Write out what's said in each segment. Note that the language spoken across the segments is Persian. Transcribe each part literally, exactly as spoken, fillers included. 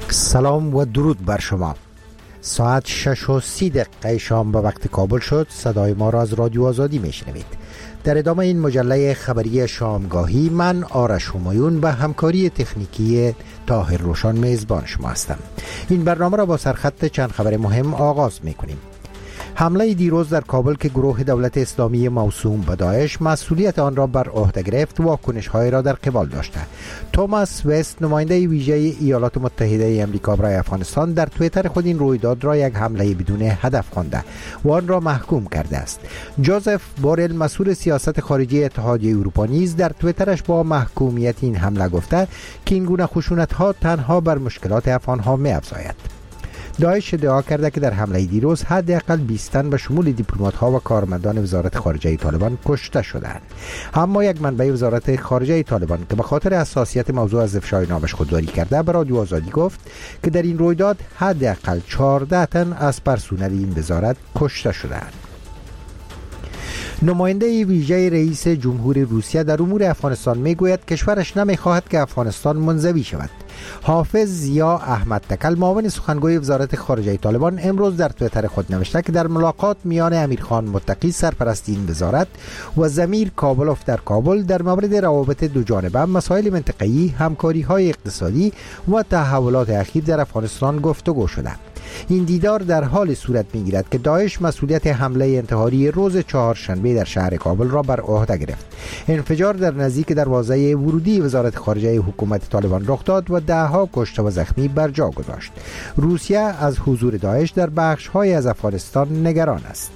سلام و درود بر شما. ساعت شش و سی دقیقه شام به وقت کابل شد. صدای ما را از رادیو آزادی میشنوید. در ادامه این مجله خبری شامگاهی من آرش همایون و همکاری تکنیکی طاهر روشان میزبان شما هستم. این برنامه را با سرخط چند خبر مهم آغاز میکنیم. حمله دیروز در کابل که گروه دولت اسلامی موسوم به داعش مسئولیت آن را بر عهده گرفت، واکنش‌های را در قبال داشته. توماس وست، نماینده ویژه ایالات متحده آمریکا برای افغانستان، در توییتر خود این رویداد را یک حمله بدون هدف خوانده و آن را محکوم کرده است. جوزف بورل، مسئول سیاست خارجی اتحادیه اروپا، نیز در توییترش با محکومیت این حمله گفته که این گونه خشونت‌ها تنها بر مشکلات افغان‌ها می‌افزاید. داعش ادعا کرده که در حمله دیروز حداقل بیست تن به شمول دیپلمات‌ها و کارمندان وزارت خارجه طالبان کشته شدند. اما یک منبع وزارت خارجه طالبان که به خاطر حساسیت موضوع از افشای نامش خودداری کرده، به رادیو آزادی گفت که در این رویداد حداقل چهارده تن از پرسنل این وزارت کشته شدند. نماینده ویژه رئیس جمهور روسیه در امور افغانستان میگوید کشورش نمیخواهد که افغانستان منزوی شود. حافظ ضیا احمد تکل، معاون سخنگوی وزارت خارجه طالبان، امروز در توییتر خود نوشته که در ملاقات میان امیرخان متقی، سرپرست این وزارت، و ضمیر کابلوف در کابل در مورد روابط دو جانبه، مسائل منطقه‌ای، همکاری‌های اقتصادی و تحولات اخیر در افغانستان گفتگو شده. این دیدار در حال صورت می‌گیرد که داعش مسئولیت حمله انتحاری روز چهارشنبه در شهر کابل را بر عهده گرفت. انفجار در نزدیک دروازه ورودی وزارت خارجه حکومت طالبان رخ داد و ده‌ها کشته و زخمی بر جا گذاشت. روسیه از حضور داعش در بخش‌های از افغانستان نگران است.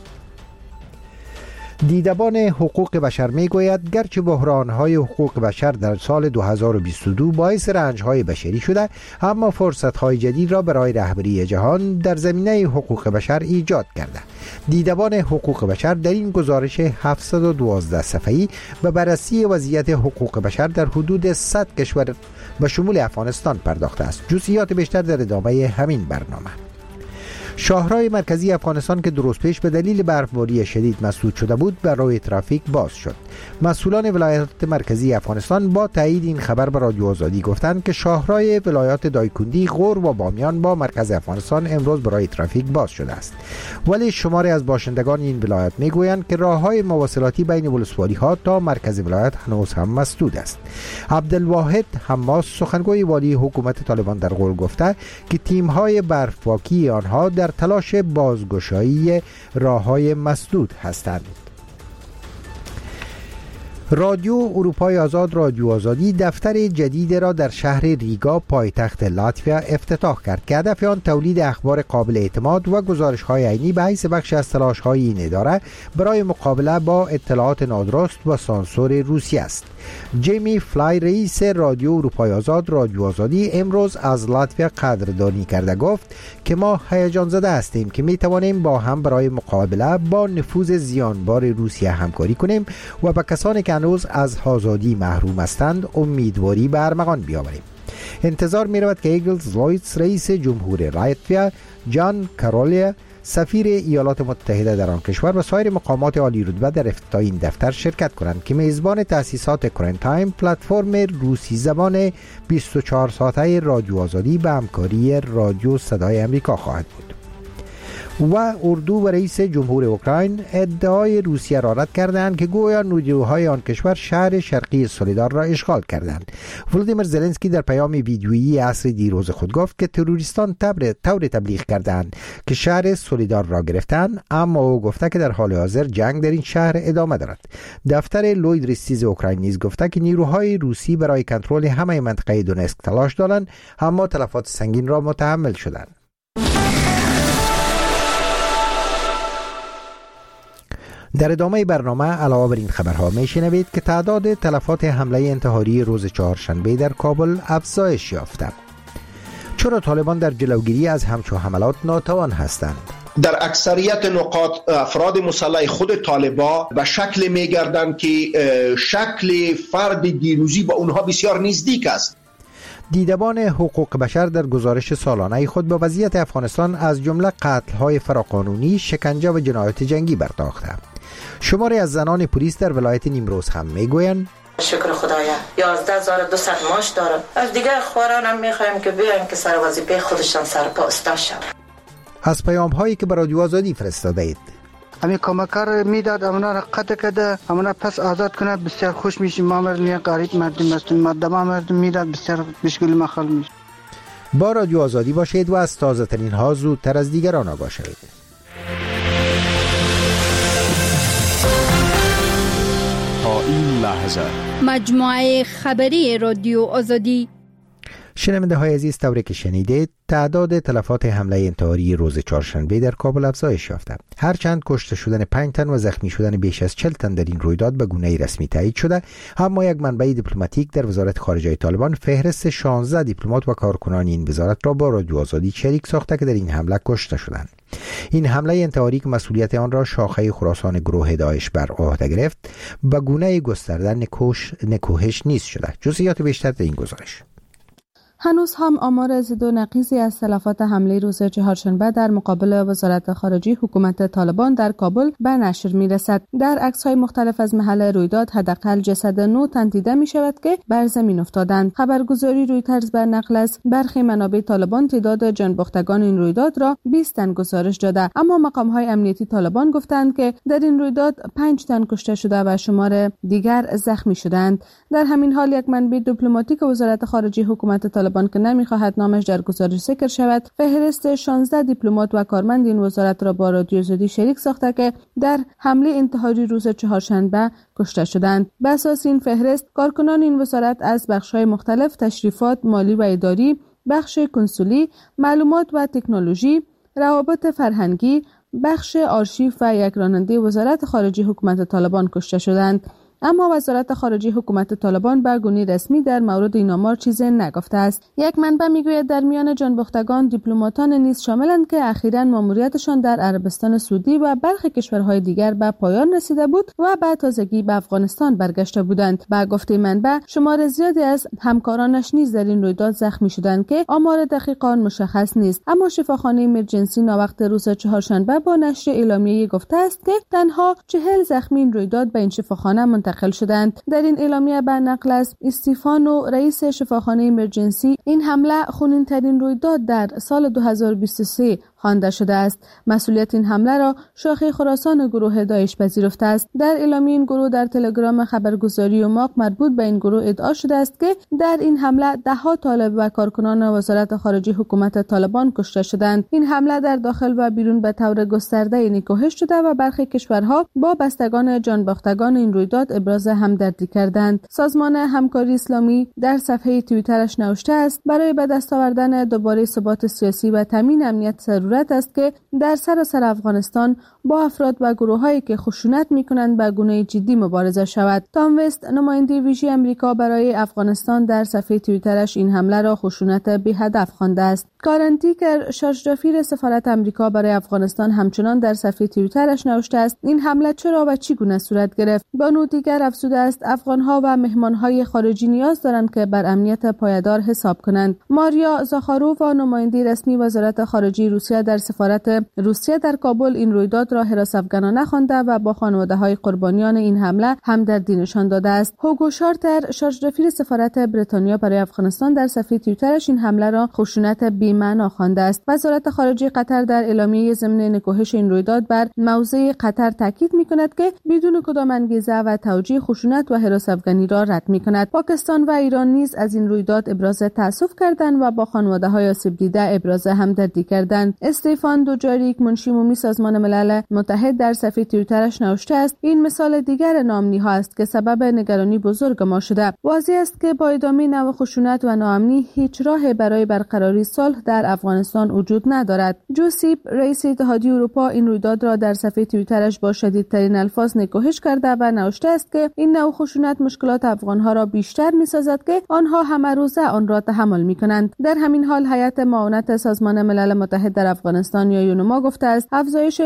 دیدبان حقوق بشر میگوید گرچه بحران‌های حقوق بشر در سال دو هزار و بیست و دو باعث رنج‌های بشری شده، اما فرصت‌های جدید را برای رهبری جهان در زمینه حقوق بشر ایجاد کرده. دیدبان حقوق بشر در این گزارش هفتصد و دوازده صفحه‌ای به بررسی وضعیت حقوق بشر در حدود صد کشور به شمول افغانستان پرداخته است. جزئیات بیشتر در ادامه همین برنامه. شاهراه مرکزی افغانستان که درست پیش به دلیل برفباری شدید مسدود شده بود، برای ترافیک باز شد. مسئولان ولایت مرکزی افغانستان با تایید این خبر به رادیو آزادی گفتند که شاهراه ولایات دایکندی، غور و بامیان با مرکز افغانستان امروز برای ترافیک باز شده است. ولی شماری از باشندگان این ولایت میگویند که راههای مواصلاتی بین ولسوالی‌ها تا مرکز ولایت هنوز هم مسدود است. عبدالواحد حماس، سخنگوی والی حکومت طالبان در غور، گفته که تیم‌های برف‌پاکی آنها در تلاش بازگشایی راه‌های مسدود هستند. رادیو اروپای آزاد، رادیو آزادی، دفتر جدید را در شهر ریگا، پایتخت لاتویا افتتاح کرد که هدف آن تولید اخبار قابل اعتماد و گزارش‌های عینی به حیث بخش از تلاش‌های این اداره برای مقابله با اطلاعات نادرست و سانسور روسیه است. جیمی فلای، رئیس رادیو اروپای آزاد، رادیو آزادی، امروز از لاتویا قدردانی کرده گفت که ما هیجان زده هستیم که می توانیم با هم برای مقابله با نفوذ زیانبار روسیه همکاری کنیم و به کسانی که هنوز از آزادی محروم هستند امیدواری به ارمغان بیاوریم. انتظار می رود که ایگلز لویتس، رئیس جمهور لاتویا، جان کارولیا، سفیر ایالات متحده در آن کشور و سایر مقامات عالی رتبه در افتتاح این دفتر شرکت کنند که میزبان تأسیسات کرنت تایم، پلتفرم روسی زبان بیست و چهار ساعته رادیو آزادی به همکاری رادیو صدای آمریکا خواهد بود. و اردو و رئیس جمهور اوکراین ادعای روسیه را رد کردند که گویا نیروهای آن کشور شهر شرقی سولیدار را اشغال کردند. ولودیمیر زلنسکی در پیام ویدیویی عصر دیروز خود گفت که تروریستان طور تبلیغ کردند که شهر سولیدار را گرفتند، اما او گفته که در حال حاضر جنگ در این شهر ادامه دارد. دفتر لوید ریستیز اوکراین نیز گفته که نیروهای روسی برای کنترل همه منطقه دونسک تلاش دارند، اما تلفات سنگین را متحمل شدند. در ادامه برنامه علاوه بر این خبرها میشنوید که تعداد تلفات حمله انتحاری روز چهارشنبه در کابل افزایش یافته. چرا طالبان در جلوگیری از همچون حملات ناتوان هستند؟ در اکثریت نقاط افراد مسلح خود طالبان به شکل میگردند که شکل فرد دیروزی با اونها بسیار نزدیک است. دیدبان حقوق بشر در گزارش سالانه خود به وضعیت افغانستان از جمله قتل‌های فراقانونی، شکنجه و جنایات جنگی پرداخته. شماری از زنان پلیس در ولایت نیمروز هم میگویند شکر خدایا یازده هزار و دویست ماش داره. از دیگه اخباران هم میخوایم که بیان که سر وظیفه خودشان سرپا استاد. از پیام هایی که به رادیو آزادی فرستاده اید: همین کمکار میداد امنا را قطع کرده، امنا پس آزاد کنه، بسیار خوش میشیم. ما مردم غریب مردم هستیم، مردم مردم میداد، بسیار بشکل مخال میشه. با رادیو آزادی باشید و از تازه ترین ها زودتر از دیگران آگاه شوید. تا این لحظه مجموعه خبری رادیو آزادی. شنونده های عزیز، طوری که شنیدید تعداد تلفات حمله انتحاری روز چهارشنبه در کابل افزایش یافته. هرچند کشته شدن پنج تن و زخمی شدن بیش از چهل تن در این رویداد به گونه رسمی تایید شده، اما یک منبع دیپلماتیک در وزارت خارجه طالبان فهرست شانزده دیپلمات و کارکنان این وزارت را با رادیو آزادی شریک ساخته که در این حمله کشته شدند. این حمله انتحاری که مسئولیت آن را شاخه خراسان گروه داعش بر عهده گرفت، به گونه گسترده نکوهش نیست شده. جزئیات بیشتر در این گزارش. هنوز هم آمار زد و نقیصی از تلفات حمله روز چهارشنبه در مقابل وزارت خارجه حکومت طالبان در کابل به نشر می رسد. در عکس‌های مختلف از محل رویداد حداقل جسد نه تن دیده می شود که بر زمین افتادند. خبرگزاری رویترز بر نقل از برخی منابع طالبان تعداد جانباختگان این رویداد را بیست تن گزارش داده، اما مقام‌های امنیتی طالبان گفتند که در این رویداد پنج تن کشته شده و شمار دیگر زخمی شدند. در همین حال یک منبع دیپلماتیک وزارت خارجه حکومت طالبان که نمی‌خواهد نامش در گزارش ذکر شود، فهرست شانزده دیپلمات و کارمند این وزارت را با رادیو آزادی شریک ساخته که در حمله انتحاری روز چهارشنبه کشته شدند. به اساس این فهرست، کارکنان این وزارت از بخش‌های مختلف تشریفات مالی و اداری، بخش کنسولی، معلومات و تکنولوژی، روابط فرهنگی، بخش آرشیو و یک راننده وزارت خارجه حکومت طالبان کشته شدند. اما وزارت خارجه حکومت طالبان به گونه رسمی در مورد این آمار چیزی نگفته است. یک منبع میگوید در میان جانباختگان دیپلماتان نیز شاملند که اخیراً ماموریتشان در عربستان سعودی و برخی کشورهای دیگر به پایان رسیده بود و به تازگی به افغانستان برگشته بودند. به گفته منبع، شمار زیادی از همکارانش نیز در این رویداد زخمی شدند که آمار دقیق آن مشخص نیست. اما شفاخانه ایمرجنسی ناوقت روز چهارشنبه با نشر اعلامیه گفته است که تنها چهل زخمی این رویداد به این شفاخانه منتقل شدند. در این اعلامیه به نقل از استیفانو، رئیس شفاخانه ایمرجنسی، این حمله خونین ترین رویداد در سال دو هزار و بیست و سه خوانده شده است. مسئولیت این حمله را شاخه خراسان گروه داعش پذیرفته است. در اعلامیه این گروه در تلگرام خبرگزاری اوماق مربوط به این گروه ادعا شده است که در این حمله ده ها طالب و کارکنان وزارت خارجه حکومت طالبان کشته شدند. این حمله در داخل و بیرون به طور گسترده نکوهش شده و برخی کشورها با بستگان جانباختگان این رویداد ابراز همدردی کردند. سازمان همکاری اسلامی در صفحه توییترش نوشته است: برای به دست آوردن دوباره ثبات سیاسی و تامین امنیت ضرورت است که در سراسر افغانستان با افراد و گروه‌هایی که خشونت می‌کنند به گونه جدی مبارزه شود. تام وست، نماینده ویژه آمریکا برای افغانستان، در صفحه توییترش این حمله را خشونت بی هدف خوانده است. کارن تیکر، شارژدافیر سفارت آمریکا برای افغانستان، همچنان در صفحه توییترش نوشته است: این حمله چرا و چگونه صورت گرفت؟ با نوع دیگر افزوده است: افغان‌ها و مهمان‌های خارجی نیاز دارند که بر امنیت پایدار حساب کنند. ماریا زاخاروف، نماینده رسمی وزارت خارجه روسیه در سفارت روسیه در کابل، این رویداد را هراس‌افکنانه خوانده و با خانواده‌های قربانیان این حمله همدردی نشان داده است. هوگو شارتر، شارژدافیر سفارت بریتانیا برای افغانستان، در صفحه توییترش این حمله را خشونت بی‌معنا خوانده است. وزارت خارجه قطر در اعلامیه ضمن نکوهش این رویداد بر موضع قطر تاکید می‌کند که بدون کدام انگیزه و توجیه خشونت و هراس‌افکنی را رد می‌کند. پاکستان و ایران نیز از این رویداد ابراز تأسف کردند و با خانواده‌های آسیب دیده ابراز همدردی کردند. استفان دوجاریک، منشی عمومی سازمان ملل متحد، در صفحه توییترش نوشته است: این مثال دیگر ناامنی‌ها است که سبب نگرانی بزرگ ما شده. واضح است که با ادامه نوع خشونت و ناامنی هیچ راه برای برقراری صلح در افغانستان وجود ندارد. جوسیپ، رئیس اتحادیه اروپا، این رویداد را در صفحه توییترش با شدیدترین الفاظ نکوهش کرده و نوشته است که این نوع خشونت مشکلات افغان‌ها را بیشتر می‌سازد که آنها همه روزه آن را تحمل می‌کنند. در همین حال هیئت معاونت سازمان ملل متحد در افغانستان یا یونما گفته است افزایش ناامنی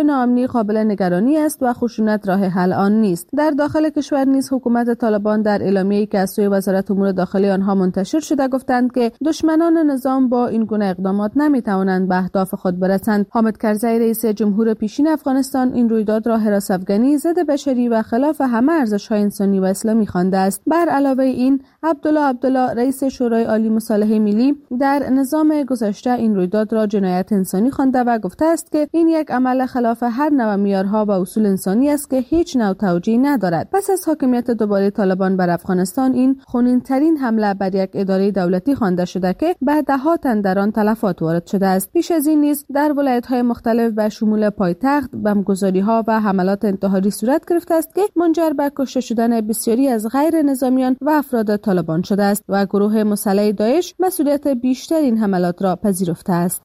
انسانی قابل نگرانی است و خشونت راه حل آن نیست. در داخل کشور نیز حکومت طالبان در اعلامیه‌ای که از سوی وزارت امور داخلی آنها منتشر شده گفتند که دشمنان نظام با این گونه اقدامات نمی‌توانند به اهداف خود برسند. حامد کرزی رئیس جمهور پیشین افغانستان این رویداد را حراس افغانی، ضد بشری و خلاف همه ارزش‌های انسانی و اسلامی خوانده است. بر علاوه این، عبدالله عبدالله رئیس شورای عالی مصالحه ملی در نظام گذشته این رویداد را جنایت انسانی خوانده و گفته است که این یک عمل خلاف هر نوع معیارها و اصول انسانی است که هیچ نوع توجیهی ندارد. پس از حاکمیت دوباره طالبان بر افغانستان، این خونین‌ترین حمله بر یک اداره دولتی خوانده شده که به ده‌ها تن در آن تلفات وارد شده است. پیش از این نیز در ولایت‌های مختلف به شمول پایتخت بمبگذاری‌ها و حملات انتحاری صورت گرفته است که منجر به کشته شدن بسیاری از غیر نظامیان و افراد طالبان شده است و گروه مسلح داعش مسئولیت بیشتر این حملات را پذیرفته است.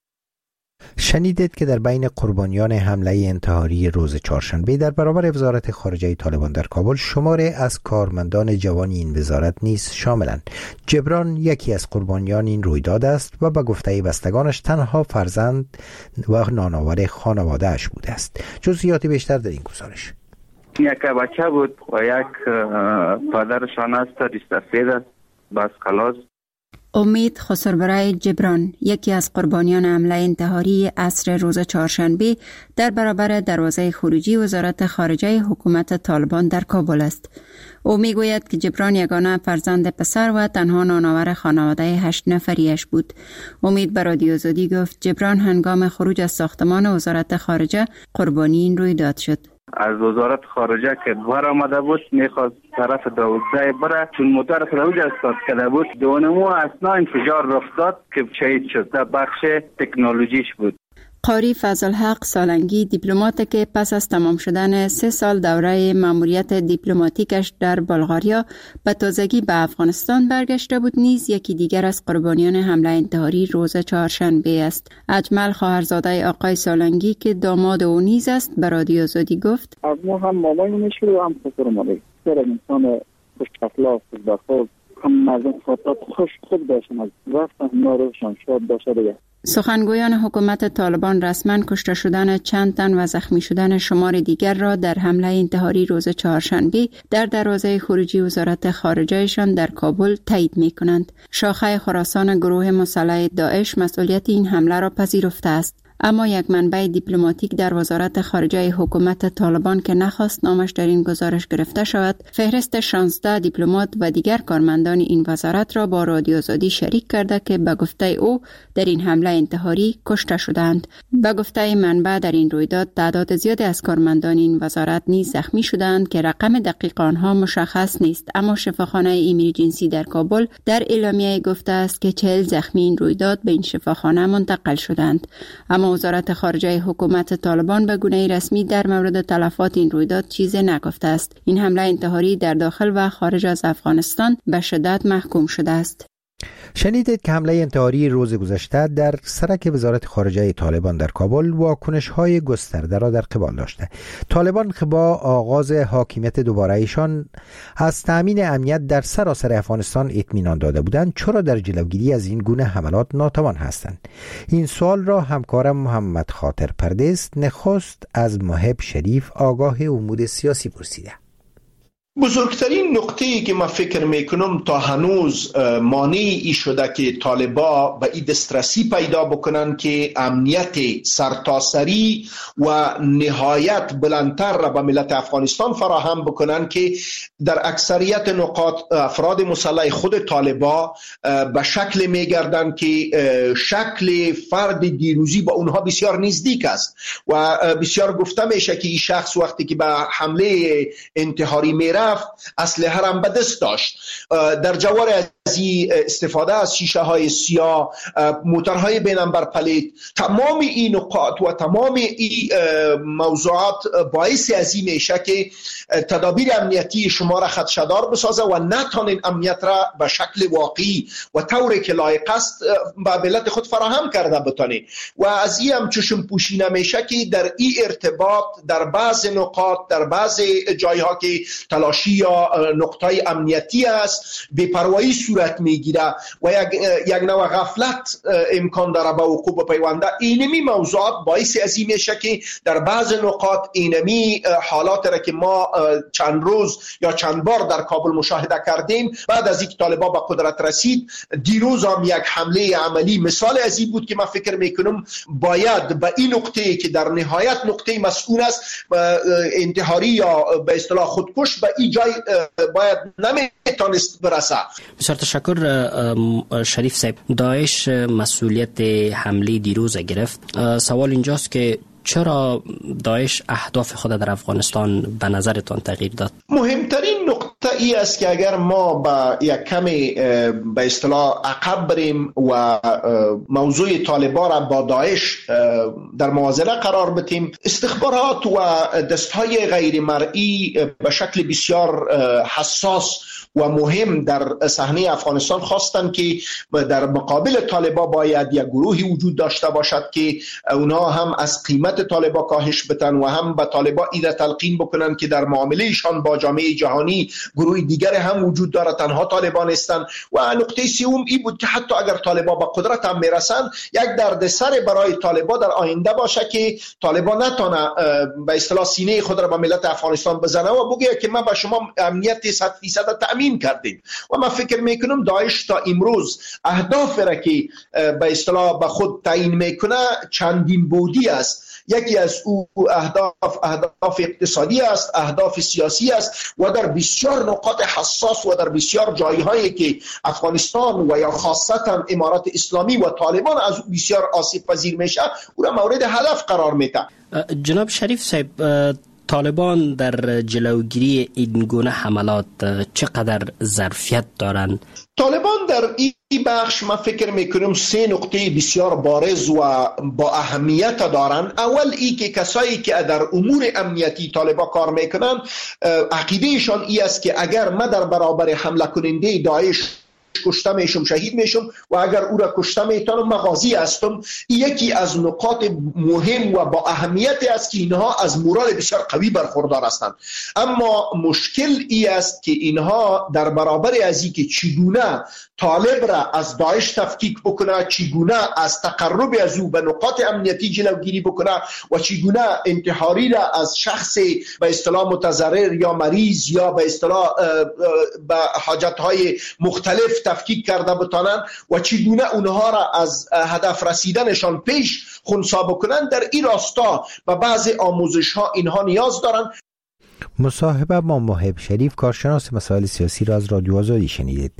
شنیدید که در بین قربانیان حمله انتحاری روز چهارشنبه در برابر وزارت خارجه طالبان در کابل شماره از کارمندان جوان این وزارت نیز شاملند. جبران یکی از قربانیان این رویداد است و به گفته بستگانش تنها فرزند و نانآور خانواده‌اش بوده است. جزئیات بیشتر در این گزارش. یک بچه بود و یک پدرشان است دیستفید است بس خلاص. امید خسربرای جبران یکی از قربانیان حمله انتحاری عصر روز چهارشنبه در برابر دروازه خروجی وزارت خارجه حکومت طالبان در کابل است. او میگوید که جبران یگانه فرزند پسر و تنها نانآور خانواده هشت نفریش بود. امید به رادیو آزادی گفت جبران هنگام خروج از ساختمان وزارت خارجه قربانی این رویداد شد. از وزارت خارجه که بر آمده بود میخواست طرف داودزای بره، چون موتور خروج استاد کرده بود دونمو اثناء انفجار رخ داد که شهید شد. در بخش تکنولوژیش بود. قاری فضلحق سالنگی دیپلمات که پس از تمام شدن سه سال دوره ماموریت دیپلماتیکش در بلغاریا به تازگی به افغانستان برگشته بود نیز یکی دیگر از قربانیان حمله انتحاری روز چهارشنبه است. اجمل خواهرزاده آقای سالنگی که داماد او نیز است به رادیو آزادی گفت از ما هم مامایمش و هم خسرمالی سر انسان خوش اخلاق و هم مردم خاطر خوش خود باشن از رفتن ناروشان شاد باشه دیگه. سخنگویان حکومت طالبان رسما کشته شدن چند تن و زخمی شدن شمار دیگر را در حمله انتحاری روز چهارشنبه در دروازه خروجی وزارت خارجهشان در کابل تایید می کنند. شاخه خراسان گروه مسلح داعش مسئولیت این حمله را پذیرفته است. اما یک منبع دیپلماتیک در وزارت خارجه حکومت طالبان که نخواست نامش در این گزارش گرفته شود، فهرست شانزده دیپلمات و دیگر کارمندان این وزارت را با رادیو آزادی شریک کرده که به گفته او در این حمله انتحاری کشته شدند. به گفته منبع در این رویداد تعداد زیادی از کارمندان این وزارت نیز زخمی شدند که رقم دقیق آنها مشخص نیست، اما شفاخانه ایمرجنسی در کابل در اعلامیه گفته است که چهل زخمی این رویداد به این شفاخانه منتقل شدند. اما وزارت خارجه حکومت طالبان به گونه رسمی در مورد تلفات این رویداد چیزی نگفته است. این حمله انتحاری در داخل و خارج از افغانستان به شدت محکوم شده است. شنیدید که حمله انتحاری روز گذشته در سرک وزارت خارجه طالبان در کابل واکنش‌های گسترده را در قبال داشته. طالبان که با آغاز حاکمیت دوباره ایشان از تأمین امنیت در سراسر افغانستان اطمینان داده بودند، چرا در جلوگیری از این گونه حملات ناتوان هستند؟ این سوال را همکارم محمد خاطر پردیس نخست از محب شریف آگاه امور سیاسی پرسیده. بزرگترین نقطه‌ای که من فکر میکنم تا هنوز مانعی شده که طالبا به این دسترسی پیدا بکنن که امنیت سرتاسری و نهایت بلندتر را به ملت افغانستان فراهم بکنن که در اکثریت نقاط افراد مسلح خود طالبا به شکل میگردن که شکل فرد دیروزی با اونها بسیار نزدیک است و بسیار گفته میشه که این شخص وقتی که به حمله انتحاری میره اسلحه هم به دست داشت. در جوار از استفاده از شیشه های سیاه، موتورهای بیننبر پلیت، تمام این نقاط و تمام این موضوعات باعث از این میشه که تدابیر امنیتی شما را خدشه‌دار بسازه و نتونین امنیت را به شکل واقعی و طوری که لایق است به ملت خود فراهم کرده بتونه. و از این هم چشم پوشی نمیشه که در این ارتباط در بعض نقاط در بعض جایها که تلاشی یا نقطه امنیتی است بی‌پروایی صورت صورت میگیره و یک یک نوع غفلت امکان داره به وقوع بپیونده. اینمی موضوعات باعث از این میشه که در بعض نقاط اینمی حالات را که ما چند روز یا چند بار در کابل مشاهده کردیم بعد از اینکه طالبان به قدرت رسید، دیروز هم یک حمله عملی مثال از این بود که من فکر میکنم باید به این نقطه که در نهایت نقطه مسئول است انتحاری یا به اصطلاح خودکش به این جای باید نمیتونست برسه. بسیار تشکر شریف صاحب. داعش مسئولیت حمله دیروز گرفت. سوال اینجاست که چرا داعش اهداف خود در افغانستان به نظرتان تغییر داد؟ مهمترین نقطه ای است که اگر ما با یک کمی به اصطلاح عقب بریم و موضوع طالبان را با داعش در موازنه قرار بدیم، استخبارات و دستهای غیر مرئی به شکل بسیار حساس و مهم در صحنه افغانستان خواستند که در مقابل طالبان باید یک گروهی وجود داشته باشد که اونا هم از قیمت طالبان کاهش بدن و هم به طالبان ایده تلقین بکنن که در معاملهشان با جامعه جهانی گروه دیگر هم وجود داره، تنها طالبان هستند. و نقطه سوم این بود که حتی اگر طالبان به قدرت هم میرسن، یک دردسر برای طالبان در آینده باشه که طالبان نتونه به اصطلاح سینه خود را به ملت افغانستان بزنه و بگه که ما به شما امنیت صد فیصد تامین کردیم. و من فکر میکنم داعش تا امروز اهداف را که به اصطلاح به خود تعیین میکنه چندین بودی است. یکی از او اهداف اهداف اقتصادی است، اهداف سیاسی است و در بسیار نقاط حساس و در بسیار جایهایی که افغانستان و یا خاصتا امارات اسلامی و طالبان از بسیار آسیب پذیر میشه او را مورد هدف قرار میده. جناب شریف صاحب، طالبان در جلوگیری این گونه حملات چقدر ظرفیت دارند؟ طالبان در این بخش من فکر میکنم سه نقطه بسیار بارز و با اهمیت دارن. اول ای که کسایی که در امور امنیتی طالبان کار میکنن عقیدهشان ای است که اگر ما در برابر حمله کننده داعش کشته میشم، شهید میشم و اگر او را کشته میتونم مغازی هستم. یکی از نقاط مهم و با اهمیت است که اینها از مورال بسیار قوی برخوردار هستند. اما مشکل ای است که اینها در برابر از اینکه چگونه طالب را از داعش تفکیک بکنه، چگونه از تقرب از او به نقاط امنیتی جلوگیری بکنه و چگونه انتحاری را از شخص به اصطلاح متضرر یا مریض یا به اصطلاح به حاجت‌های مختلف تفکیک کرده بتانن و چگونه اونها را از هدف رسیدنشان پیش خنثی بکنن، در این راستا و بعضی آموزش ها اینها نیاز دارن. مصاحبه با محب شریف، کارشناس مسائل سیاسی را از رادیو آزادی شنیدید.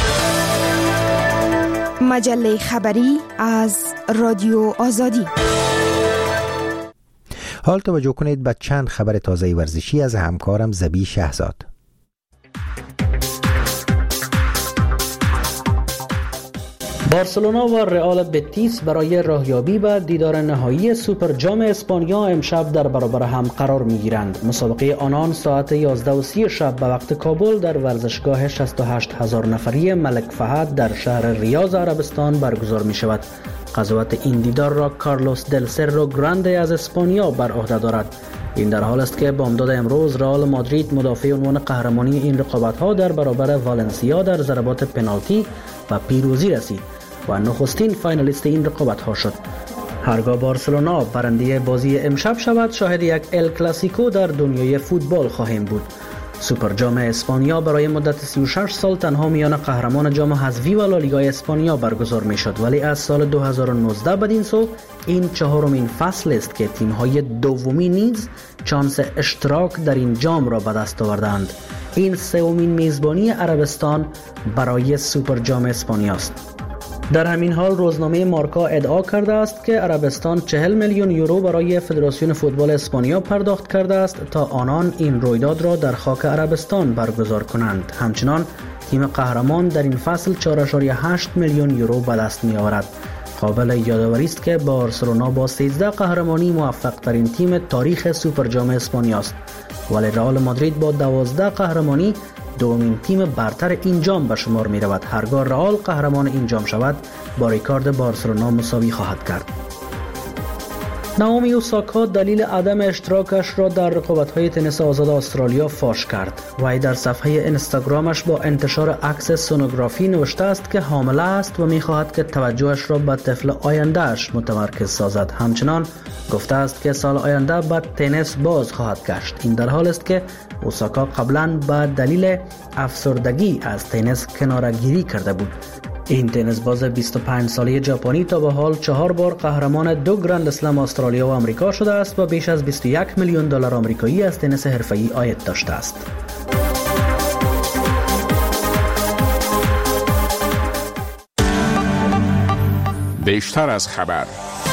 مجله خبری از رادیو آزادی. حال توجه کنید به چند خبر تازه ورزشی از همکارم زبی شهزاد. بارسلونا و رئال بتیس برای راهیابی به دیدار نهایی سوپر جام اسپانیا امشب در برابر هم قرار می‌گیرند. مسابقه آنان ساعت یازده و سی شب به وقت کابل در ورزشگاه شصت و هشت هزار نفری ملک فهد در شهر ریاض عربستان برگزار می‌شود. قضاوت این دیدار را کارلوس دل سرو گرانده از اسپانیا بر عهده دارد. این در حال است که بامداد امروز رئال مادرید مدافع عنوان قهرمانی این رقابت‌ها در برابر والنسیا در ضربات پنالتی و پیروزی رسید و نخستین فاینالیست این رقابت‌ها شد. هرگاه بارسلونا برنده بازی امشب شود، شاهد یک ال کلاسیکو در دنیای فوتبال خواهیم بود. سوپر جام اسپانیا برای مدت سی و شش سال تنها میان قهرمان جام حذفی و لالیگا اسپانیا برگزار میشد، ولی از سال دو هزار و نوزده بدین سو این چهارمین فصل است که تیم‌های دومی نیز چانس اشتراک در این جام را به دست آوردند. این سومین میزبانی عربستان برای سوپر جام اسپانیا است. در همین حال روزنامه مارکا ادعا کرده است که عربستان چهل میلیون یورو برای فدراسیون فوتبال اسپانیا پرداخت کرده است تا آنان این رویداد را در خاک عربستان برگزار کنند. همچنان تیم قهرمان در این فصل چهار و هشت میلیون یورو به دست می آورد. قابل یادآوری است که بارسلونا با سیزده قهرمانی موفق ترین تیم تاریخ سوپر جام اسپانیا است، ولی رئال مادرید با دوازده قهرمانی دومین تیم برتر این جام به شمار می رود. هرگاه رئال قهرمان این جام شود، با ریکارد بارسلونا مساوی خواهد کرد. ناومی اوساکا دلیل عدم اشتراکش را در رقابت‌های تنیس آزاد استرالیا فاش کرد. وی در صفحه اینستاگرامش با انتشار عکس سونوگرافی نوشته است که حامله است و می‌خواهد که توجهش را به طفل آینده‌اش متمرکز سازد. همچنان گفته است که سال آینده به تنیس باز خواهد گشت. این در حال است که اوساکا قبلا به دلیل افسردگی از تنیس کناره‌گیری کرده بود. این تنیس باز بیست و پنج ساله ژاپنی تا به حال چهار بار قهرمان دو گرند اسلم استرالیا و آمریکا شده است و بیش از بیست و یک میلیون دلار آمریکایی از تنیس حرفه‌ای عاید داشته است. بیشتر از خبر.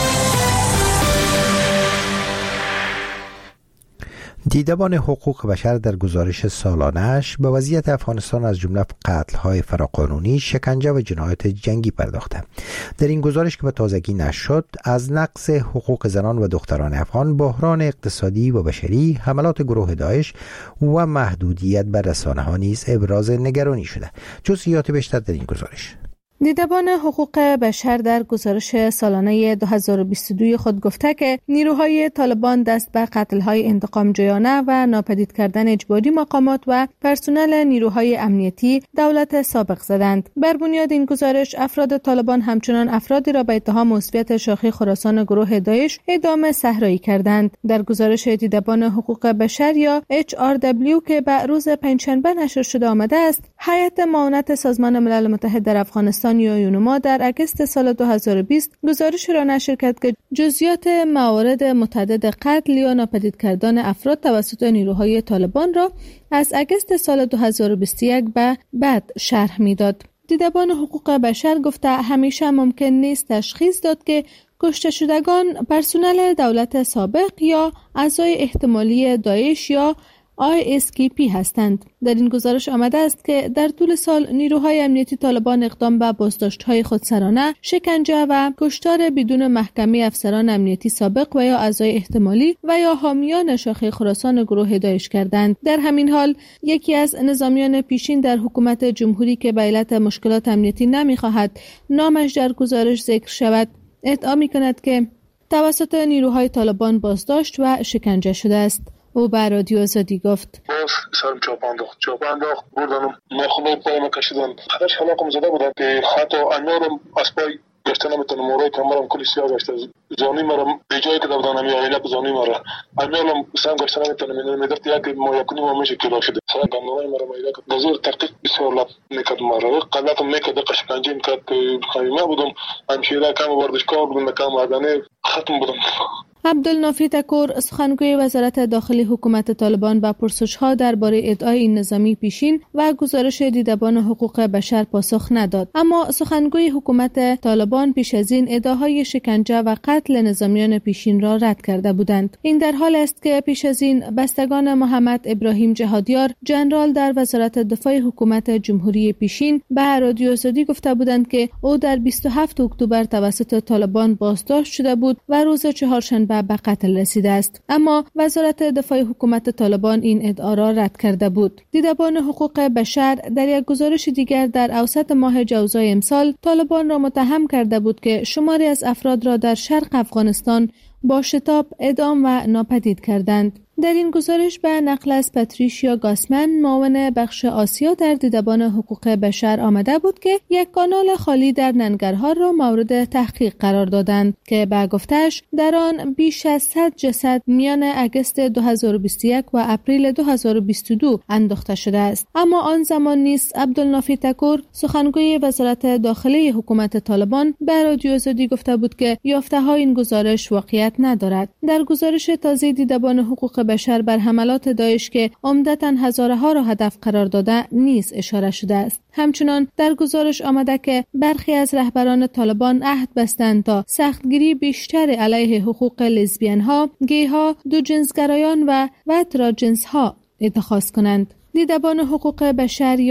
دیدبان حقوق بشر در گزارش سالانه‌اش به وضعیت افغانستان از جمله قتل‌های فراقانونی، شکنجه و جنایات جنگی پرداخته. در این گزارش که به تازگی نشر شد، از نقض حقوق زنان و دختران افغان، بحران اقتصادی و بشری، حملات گروه داعش و محدودیت بر رسانه‌ها نیز ابراز نگرانی شده. جزئیات بیشتر در این گزارش. دیدبان حقوق بشر در گزارش سالانه دو هزار و بیست و دو خود گفته که نیروهای طالبان دست به قتل‌های انتقام جویانه و ناپدید کردن اجباری مقامات و پرسنل نیروهای امنیتی دولت سابق زدند. بر بنیاد این گزارش، افراد طالبان همچنان افرادی را به اتهام عضویت شاخه خراسان گروه داعش اعدام صحرایی کردند. در گزارش دیدبان حقوق بشر یا اچ آر دبلیو که به روز پنجشنبه نشر شده آمده است، هیئت معاونت سازمان ملل متحد در افغانستان یا یونما در اگست سال دو هزار و بیست گزارش را نشر کرد که جزئیات موارد متعدد قتل یا ناپدید کردن افراد توسط نیروهای طالبان را از اگست سال دو هزار و بیست و یک به بعد شرح می‌داد. دیدبان حقوق بشر گفته همیشه ممکن نیست تشخیص داد که کشته شدگان پرسنل دولت سابق یا اعضای احتمالی داعش یا آی اس کی پی هستند. در این گزارش آمده است که در طول سال نیروهای امنیتی طالبان اقدام به بازداشت‌های خودسرانه، شکنجه و کشتار بدون محکمه افسران امنیتی سابق و یا اعضای احتمالی و یا حامیان شاخه خراسان گروه داعش کردند. در همین حال یکی از نظامیان پیشین در حکومت جمهوری که به علت مشکلات امنیتی نمی‌خواهد نامش در گزارش ذکر شود، ادعا می‌کند که توسط نیروهای طالبان بازداشت و شکنجه شده است. او به رادیو آزادی گفت: باز سرم چاپ انداخت چاپ انداخت بردنم ناخنای پایم کشیدن خدش حلاقم زده بودن که حتی امیارم از پای گشته نمیتونم، مورای کمرم کلی سیاه گشته، زانی مرم به جایی که دادن همی آینک زانی مرم امیارم سم گشته نمیتونم، میدرد یک ما یکنی ما میشه کلا شده سر گندانای مرم ایرک نظیر تحقیق بسیار لب میکرد مرم قلتم میکرد قشنگی میکرد خیمه بودم همشیره کم ورزشکار بودم کم آدانه ختم بودم. عبدالنافی تکور، سخنگوی وزارت داخلی حکومت طالبان، به پرسش‌ها درباره ادعای این نظامی پیشین و گزارش دیدبان حقوق بشر پاسخ نداد. اما سخنگوی حکومت طالبان پیش از این ادعاهای شکنجه و قتل نظامیان پیشین را رد کرده بودند. این در حال است که پیش از این بستگان محمد ابراهیم جهادیار، ژنرال در وزارت دفاع حکومت جمهوری پیشین، به رادیو آزادی گفته بودند که او در بیست و هفتم اکتبر توسط طالبان بازداشت شده بود و روز چهارشنبه به قتل رسیده است. اما وزارت دفاع حکومت طالبان این ادعا را رد کرده بود. دیدبان حقوق بشر در یک گزارش دیگر در اواسط ماه جوزای امسال طالبان را متهم کرده بود که شماری از افراد را در شرق افغانستان با شتاب اعدام و ناپدید کردند. در این گزارش به نقل از پاتریشیا گاسمن، معاون بخش آسیا در دیدبان حقوق بشر آمده بود که یک کانال خالی در ننگرهار را مورد تحقیق قرار دادند که به گفتش در آن بیش از صد جسد میان اگست دو هزار و بیست و یک و اپریل دو هزار و بیست و دو انداخته شده است. اما آن زمان نیز عبدالنافی تکور، سخنگوی وزارت داخلی حکومت طالبان، به رادیو آزادی گفته بود که یافته‌های این گزارش واقعیت ندارد. در گزارش تازه دیدبان حقوق بشر بر حملات داعش که عمدتاً هزاره ها را هدف قرار داده نیز اشاره شده است. همچنان در گزارش آمده که برخی از رهبران طالبان عهد بستند تا سختگیری بیشتر علیه حقوق لزبیان ها، گی ها، دو جنسگرایان و و تراجنس ها اتخاذ کنند. دیدبان حقوق بشر یا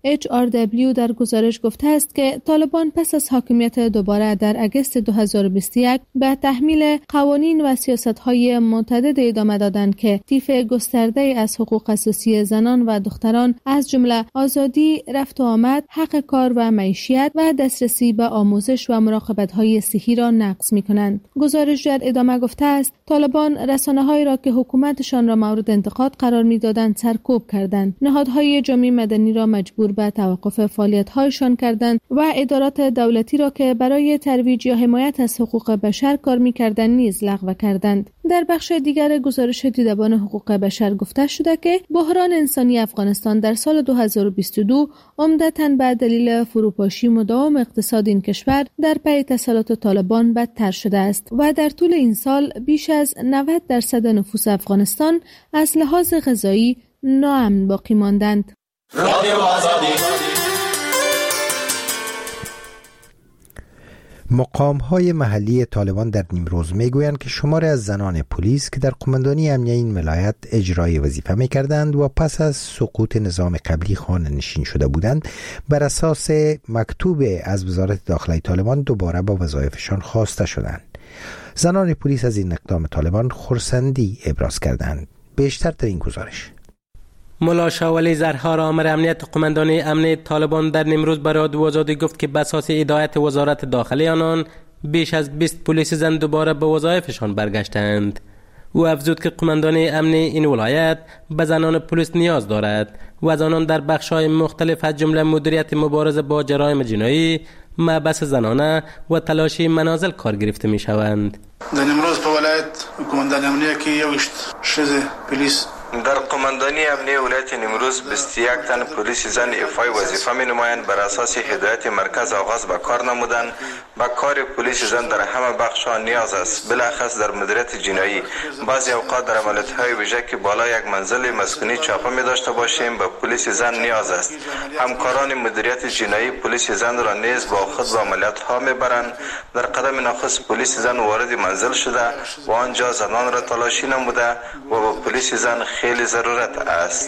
اچ آر دبلیو در گزارش گفته است که طالبان پس از حاکمیت دوباره در اگست دو هزار و بیست و یک به تحمیل قوانین و سیاست‌های متعدد ادامه دادند که طیف گسترده از حقوق اساسی زنان و دختران از جمله آزادی رفت و آمد، حق کار و معیشت و دسترسی به آموزش و مراقبت‌های صحی را نقض می‌کنند. گزارش در ادامه گفته است طالبان رسانه‌هایی را که حکومتشان را مورد انتقاد قرار می‌دادند سرکوب کردند، نهادهای جامعه مدنی را مجبور به توقف فعالیت‌هایشان کردند و ادارات دولتی را که برای ترویج یا حمایت از حقوق بشر کار می‌کردند نیز لغو کردند. در بخش دیگر گزارش دیدبان حقوق بشر گفته شده که بحران انسانی افغانستان در سال دو هزار و بیست و دو عمدتاً به دلیل فروپاشی مداوم اقتصاد این کشور در پی تسلط طالبان بدتر شده است و در طول این سال بیش از نود درصد نفوس افغانستان از لحاظ غذایی ناامن باقی ماندند. مقام‌های محلی طالبان در نیمروز میگویند که شماری از زنان پلیس که در قماندانی امنیه این ولایت اجرای وظیفه میکردند و پس از سقوط نظام قبلی خانه نشین شده بودند بر اساس مکتوب از وزارت داخلی طالبان دوباره با وظایفشان خواسته شدند. زنان پلیس از این اقدام طالبان خرسندی ابراز کردند. بیشتر در این گزارش. ملا شاولی زرهار آمر امنیت قماندانی امنیت طالبان در نیمروز برای رادیو آزادی گفت که به اساس هدایت وزارت داخلی آنان بیش از بیست پلیس زن دوباره به وظایفشان برگشتند. او افزود که قماندانی امنی این ولایت به زنان پلیس نیاز دارد و از آنان در بخش‌های مختلف از جمله مدیریت مبارزه با جرایم جنایی، مبعث زنانه و تلاشی منازل کار گرفته می‌شوند. در نیمروز په ولایت قماندان امنیه کې یوشت شزه پلیس در قماندانی امنیه ولایت نیمروز بیست و یک تن پلیس زن ایفای وظیفه می نمایند. بر اساس هدایت مرکز آغاز به کار نمودند. به کار پلیس زن در همه بخش ها نیاز است، بالاخص در مدیریت جنایی. بعضی اوقات در عملیات های ویژه که بالا یک منزل مسکونی چاپه می داشته باشیم به پلیس زن نیاز است. همکاران مدیریت جنایی پلیس زن را نیز با خود به عملیات ها می برند. در قدم نخست پلیس زن وارد منزل شده و آنجا زنان را تلاشی نموده و با پلیس زن خیلی ضرورت است.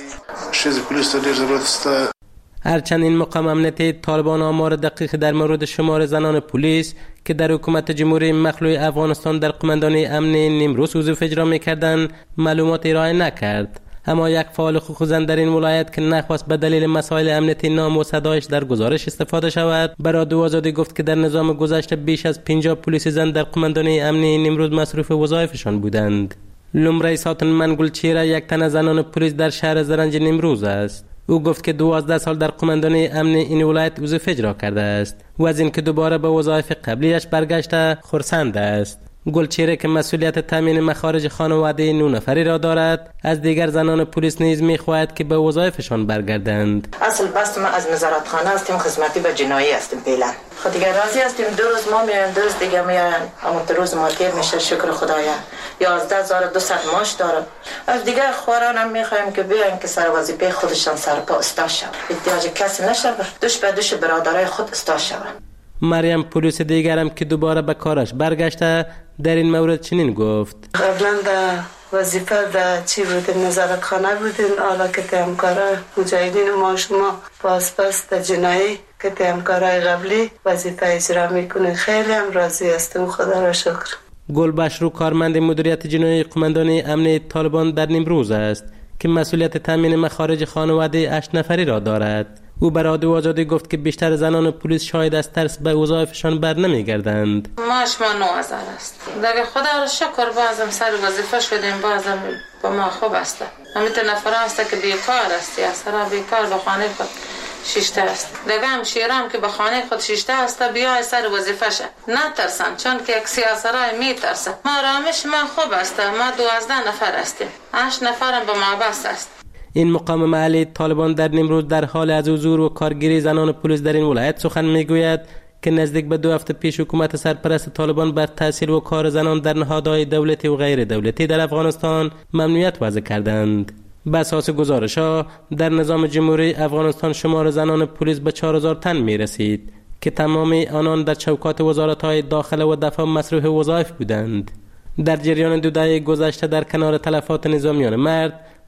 هرچند این مقام امنیتی طالبان آمار دقیق در مورد شمار زنان پلیس که در حکومت جمهوری مخلوع افغانستان در قماندانی امنی نیمروز وظیفه اجرا می‌کردند معلومات ارائه نکرد، اما یک فعال حقوق زن در این ولایت که نخواست به دلیل مسائل امنیتی نام و صدایش در گزارش استفاده شود برای رادیو آزادی گفت که در نظام گذشته بیش از پنجاه پلیس زن در قماندانی امنی نیمروز مصروف وظایفشان بودند. لومړی ساتنمن ګلچیره یک تن از زنان پلیس در شهر زرنج نیمروز است. او گفت که دوازده سال در قماندانی امنی این ولایت وظیفه اجرا کرده است و از اینکه دوباره به وظایف قبلیش برگشته خرسند است. گلچیره که مسئولیت تامین مخارج خانواده نه نفری را دارد از دیگر زنان پلیس نیز می‌خواهد که به وظایفشان برگردند. اصل بس ما از نظارتخانه هستیم، خدمتی به جنایی هستیم فعلا. خود دیگه راضی هستیم. دو روز ما میایم، دو روز دیگه میایم. اما دو روز مارکیر میشه، شکر خدایا. یازده هزار و دویست ماش داره. از دیگه خواران هم میخوایم که بیان که سر وظیفه خودشان سر پا استا شود. احتیاج کسی نشه، دوش به دوش برادرای خود استا شود. مریم پلیس دیگرم که دوباره به کارش برگشته در این مورد چنین گفت: قبلا در وظیفه در چی بودیم؟ نظارتخانه بودیم. حالا که تهمکارای مجاهدین ما شما پاس پاس در جنایی که تهمکارای قبلی وظیفه اجرا میکنه. خیلی هم راضی هستم، خدا را شکر. گلبشرو کارمند مدیریت جنایی قماندانی امنی طالبان در نیمروز است که مسئولیت تامین مخارج خانواده هشت نفری را دارد. او به رادیو آزادی گفت که بیشتر زنان پلیس شاید از ترس به وظایفشان بر نمیگردند. ماش ما نه هزار است. دیگه خدا را شکر بازم سر وظیفه شدیم، بازم با ما خوب است. همیت نفر است که بیکار است، یا سرا بیکار به خانه خود شیشته است. دیگه هم شیرام که به خانه خود شیشته است بیا سر وظیفه شه. نه ترسن، چون که یک سیاسرای می ترسه. ما رامش ما خوب است، ما دوازده نفر هستیم. هشت نفرم به ما بس است. این مقام محلی طالبان در نیمروز در حال از حضور و کارگیری زنان پلیس در این ولایت سخن میگوید که نزدیک به دو هفته پیش حکومت سرپرست طالبان بر تحصیل و کار زنان در نهادهای دولتی و غیر دولتی در افغانستان ممنوعیت وضع کردند. به اساس گزارش‌ها در نظام جمهوری افغانستان شمار زنان پلیس به چهار هزار تن میرسید که تمامی آنان در چوکات وزارت‌های داخله و دفاع مصروف وظایف بودند. در جریان دو دهه گذشته در کنار تلفات نظامیان مرد،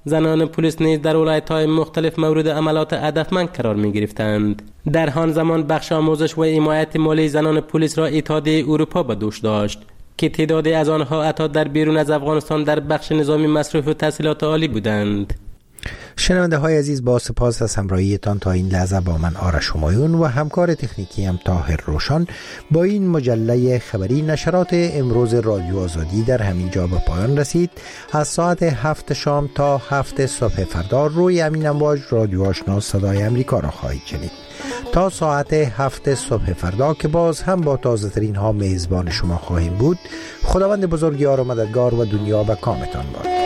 زنان پلیس نیز در ولایت‌های مختلف مورد عملات هدفمند قرار می‌گرفتند. در همان زمان بخش آموزش و حمایت مالی زنان پلیس را اتحادیه اروپا به دوش داشت که تعدادی از آنها حتی در بیرون از افغانستان در بخش نظامی مصرف و تحصیلات عالی بودند. شنونده های عزیز، با سپاس از همراهیتان تا این لحظه با من آرش همایون و همکار تکنیکی هم طاهر روشن با این مجله خبری نشرات امروز رادیو آزادی در همین جا به پایان رسید. از ساعت هفت شام تا هفت صبح فردا روی امین امواج رادیو آشنا صدای امریکا را خواهید شنید. تا ساعت هفت صبح فردا که باز هم با تازه ترین ها میزبان شما خواهیم بود. خداوند بزرگوار و مددگار و دنیا به کامتان باد.